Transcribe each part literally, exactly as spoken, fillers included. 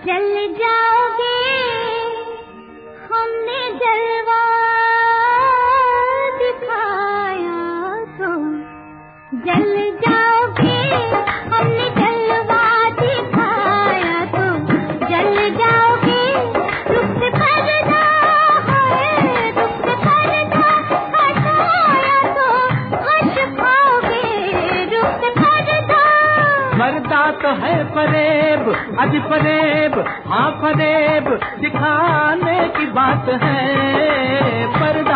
जल जाओगे हमने जलवा दिखाया तो, जल जाओगे हमने जलवा दिखाया तो, जल जाओगे रुख से पर्दा है, रुख से पर्दा हटाया तो हर्ष खाओगे, रुख से पर्दा। पर्दा तो है फरेब, अज फरेब, हाँ फरेब दिखाने की बात है। पर्दा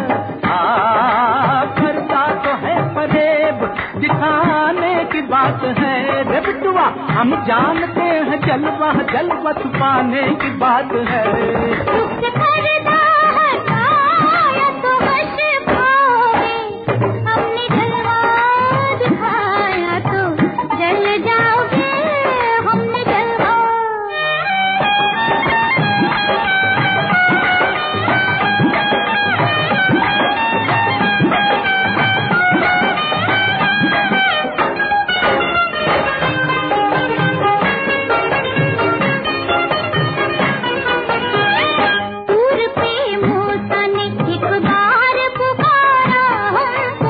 आ पर्दा तो है फरेब दिखाने की बात है। रे बिटुआ हम जानते हैं जलवा जलवा छुपाने की बात है। रुख से पर्दा हटाया तो हर्ष खाओगे, हमने जलवा दिखाया तो जल जाओगे हमने जलवा। दूर पे मूसा ने एक बार पुकारा हमको,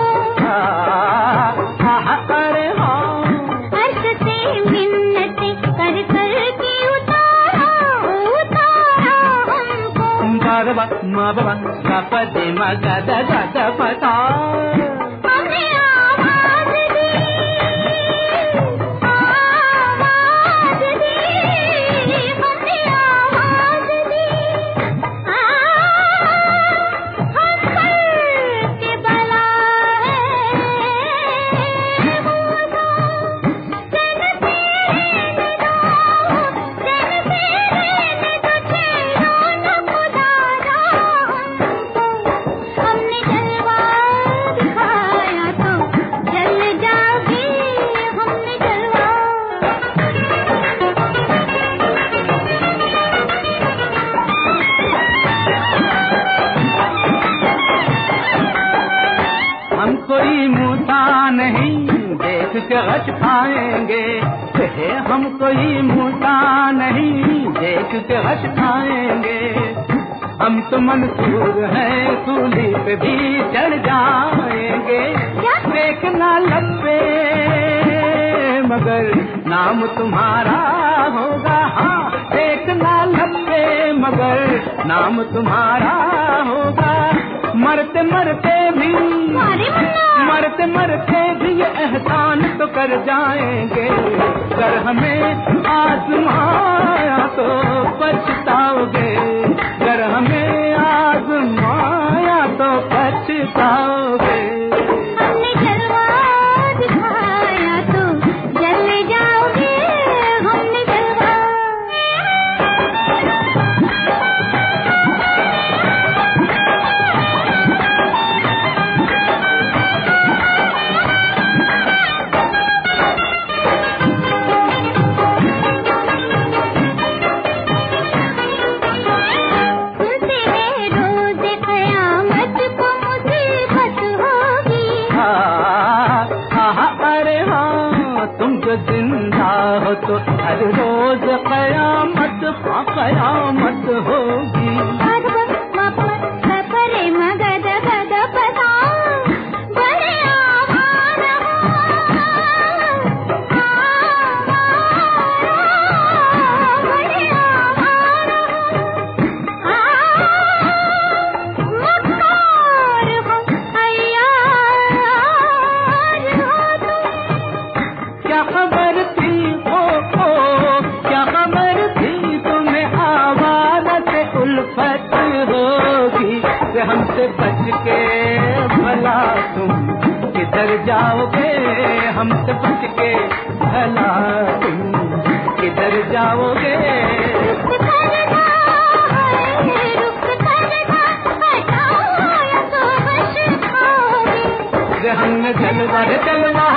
अरे हाँ अर्श से मिन्नतें कर कर के उतारा उतारा हमको। बाबा मा बाबा गा पदे मा गा दा गा दा पता। हमने आवाज दी, आवाज दी, हमने आवाज दी, आ, हम पर के बला है मूसा, जन तेरे निदा, जन तेरे निदा चेहरा न खुदारा हमको। हमने जलवा दिखाया तो जल जाओगे हमने जलवा। हम कोई मूसा नहीं देख के हट पाएंगे, हे हम कोई मूसा नहीं देख के हट पाएंगे। हम तो मंसूर हैं सूली पे भी चढ़ जाएंगे। देखना लपे मगर नाम तुम्हारा होगा, हाँ देखना लपे मगर नाम तुम्हारा होगा। मरते मरते भी मारे मन्ना मरते मरते भी ये एहसान तो कर जाएंगे। अगर हमें आजमाया तो पछताओगे, अगर हमें आजमाया तो पछताओगे। हमने जलवा दिखाया तो जल जाओगे हमने जलवा। सुनते हैं रोज़ क़यामत को मुसीबत होगी, अरे हाँ तुम जो जिंदा हो तो हर रोज कयामत कयामत होगी। परे मगध गद पता बड़े आवारा बड़े आवारा मक्कार हो अय्यार हो तुम। क्या खबर थी ओ ओ क्या खबर थी तुम्हें आवारा से उल्फत होगी। से हमसे बच के भला तुम किधर जाओगे, हमसे बच के भला तुम किधर जाओगे। रुख पर्दा है, रुख पर्दा हटाया तो हर्ष खाओगे। हमने जलवा रे जलवा